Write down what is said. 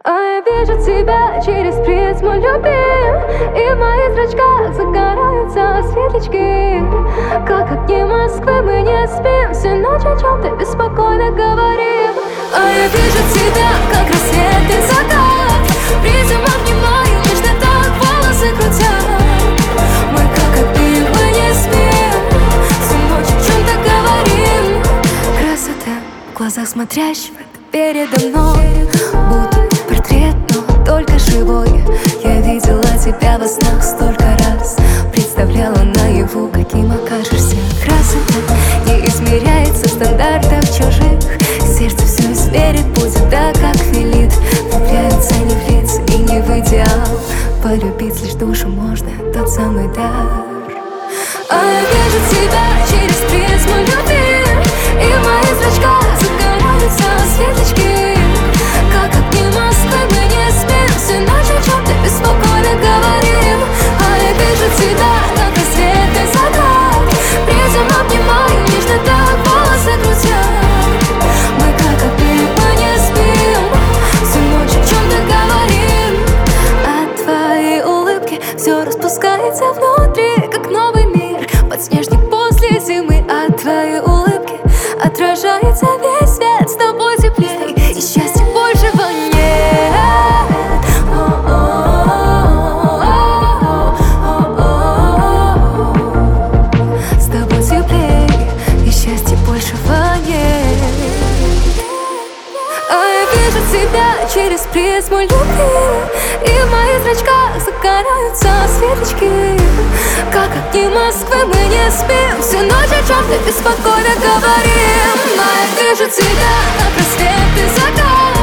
А я вижу тебя через призму любви, и в моих зрачках загораются светлячки. Как огни Москвы мы не спим, всю ночь о чем-то беспокойно говорим. А я вижу тебя, как рассвет и закат, призм обнимаю, нежно так волосы крутят. Мы как огни, мы не спим, всю ночь о чем-то говорим. Красота в глазах смотрящего передо мной, будто портрет, но только живой. Я видела тебя во снах столько раз, представляла наяву, каким окажешься. Красота не измеряется в стандартах чужих, сердце все измерит, будет так, как велит. Влюбляются не в лица и не в идеал, полюбить лишь душу можно, тот самый дар. А я вижу тебя через призму любви, и в моих зрачках загораются светлячки. Как огни Москвы мы не спим, всю ночь о чем-то беспокойно говорим. А я вижу тебя, как рассвет и закат, призм обнимаю, нежно так волосы крутят. Мы как огни, мы не спим, всю ночь о чем-то говорим. От твоей улыбки все распускается внутри, как новый мир, подснежник после зимы. От твоей улыбки отражается весь свет, с тобой теплей, и счастья большего нет. С тобой теплей, и счастья большего нет. А я вижу тебя через призму любви, и в моих зрачках загораются светлячки. Как огни Москвы мы не спим, всю ночь о чем-то беспокойно говорим. А я вижу тебя, как рассвет и закат,